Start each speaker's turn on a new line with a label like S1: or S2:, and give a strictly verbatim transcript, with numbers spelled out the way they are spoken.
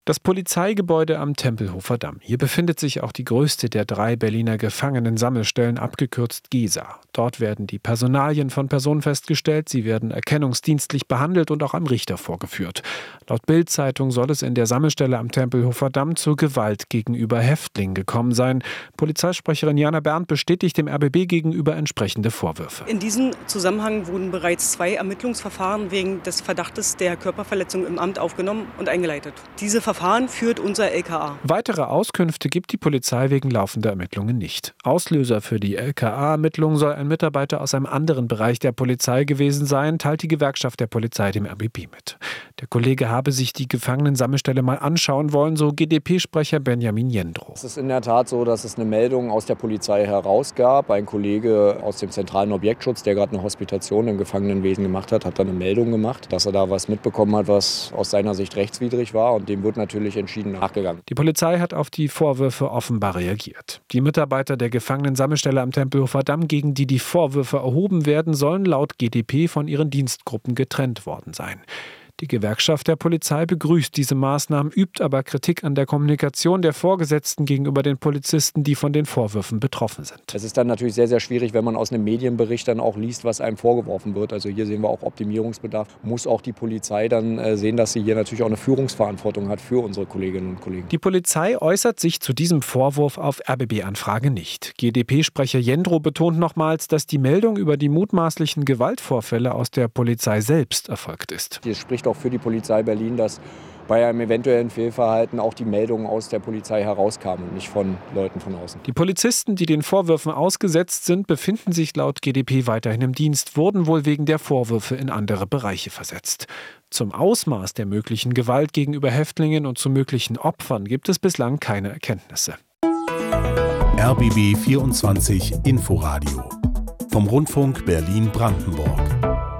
S1: Das Polizeigebäude am Tempelhofer Damm. Hier befindet sich auch die größte der drei Berliner Gefangenensammelstellen, abgekürzt Gesa. Dort werden die Personalien von Personen festgestellt, sie werden erkennungsdienstlich behandelt und auch am Richter vorgeführt. Laut Bild-Zeitung soll es in der Sammelstelle am Tempelhofer Damm zur Gewalt gegenüber Häftlingen gekommen sein. Polizeisprecherin Jana Berndt bestätigt dem R B B gegenüber entsprechende Vorwürfe.
S2: In diesem Zusammenhang wurden bereits zwei Ermittlungsverfahren wegen des Verdachtes der Körperverletzung im Amt aufgenommen und eingeleitet. Diese Verfahren führt unser L K A.
S1: Weitere Auskünfte gibt die Polizei wegen laufender Ermittlungen nicht. Auslöser für die L K A-Ermittlungen soll ein Mitarbeiter aus einem anderen Bereich der Polizei gewesen sein, teilt die Gewerkschaft der Polizei dem R B B mit. Der Kollege habe sich die Gefangenensammelstelle mal anschauen wollen, so G D P-Sprecher Benjamin Jendrow.
S3: Es ist in der Tat so, dass es eine Meldung aus der Polizei herausgab. Ein Kollege aus dem zentralen Objektschutz, der gerade eine Hospitation im Gefangenenwesen gemacht hat, hat dann eine Meldung gemacht, dass er da was mitbekommen hat, was aus seiner Sicht rechtswidrig war, und dem wird natürlich entschieden nachgegangen.
S1: Die Polizei hat auf die Vorwürfe offenbar reagiert. Die Mitarbeiter der Gefangenensammelstelle am Tempelhofer Damm, gegen die die Vorwürfe erhoben werden, sollen laut G D P von ihren Dienstgruppen getrennt worden sein. Die Gewerkschaft der Polizei begrüßt diese Maßnahmen, übt aber Kritik an der Kommunikation der Vorgesetzten gegenüber den Polizisten, die von den Vorwürfen betroffen sind.
S3: Es ist dann natürlich sehr, sehr schwierig, wenn man aus einem Medienbericht dann auch liest, was einem vorgeworfen wird. Also hier sehen wir auch Optimierungsbedarf. Muss auch die Polizei dann sehen, dass sie hier natürlich auch eine Führungsverantwortung hat für unsere Kolleginnen und Kollegen.
S1: Die Polizei äußert sich zu diesem Vorwurf auf R B B-Anfrage nicht. G D P-Sprecher Jendrow betont nochmals, dass die Meldung über die mutmaßlichen Gewaltvorfälle aus der Polizei selbst erfolgt ist.
S3: Hier spricht auch für die Polizei Berlin, dass bei einem eventuellen Fehlverhalten auch die Meldungen aus der Polizei herauskamen und nicht von Leuten von außen.
S1: Die Polizisten, die den Vorwürfen ausgesetzt sind, befinden sich laut G D P weiterhin im Dienst, wurden wohl wegen der Vorwürfe in andere Bereiche versetzt. Zum Ausmaß der möglichen Gewalt gegenüber Häftlingen und zu möglichen Opfern gibt es bislang keine Erkenntnisse.
S4: R B B vierundzwanzig Inforadio vom Rundfunk Berlin-Brandenburg.